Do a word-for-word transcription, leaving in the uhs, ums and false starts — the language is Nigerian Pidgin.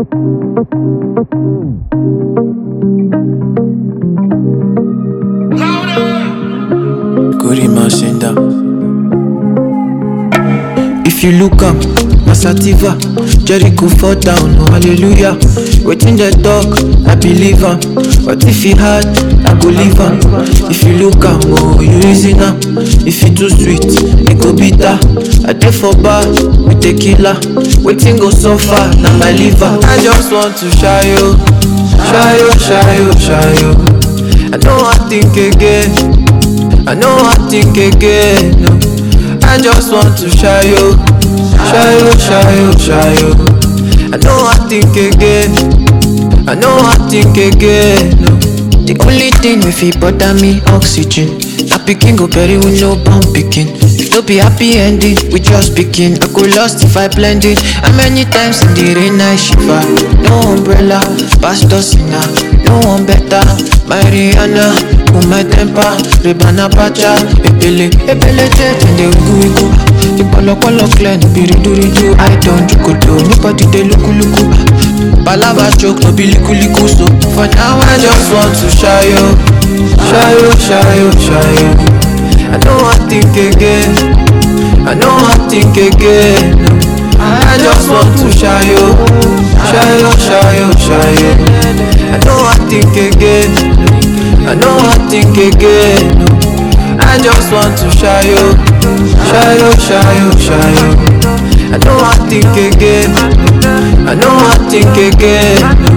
Kurima Senda. If you look up, Masativa, Jericho fall down, oh hallelujah. Waiting the talk, I believe am. But if he hard, I go leave am. If you look am, oh you reason am. If you too sweet, it go bitter. I dey for bar with tequila. Waiting go so far, now my liver. I just want to shy you, shy you, shy you, shy you. I know I think again, I know I think again. No. I just want to shy you, shy you, shy you, shy you. I know I think again, I know I think again. No. The only thing if it bother me, oxygen. I picking go berry with no bomb picking. If don't be happy ending, we just picking. I go lost if I blend it. How many times in the rain I shiver? No umbrella, pastor sinner, no one better. My Rihanna, with my temper, Rebana Pacha, Ebele, Ebele Jet, and they go go. The polo polo clan, be ridu ridu. I don't do do, nobody they look look. Palava joke, no be liku liku. So for now I just want to shy you, shy you, shy you, shy you. I know I think again, I know I think again. I just want to shy you, shy you, shy you, shy you. I know I think again, I know I think again. I just want to shy you, shy you, shy you, shy you. I know I think again, I know I think again.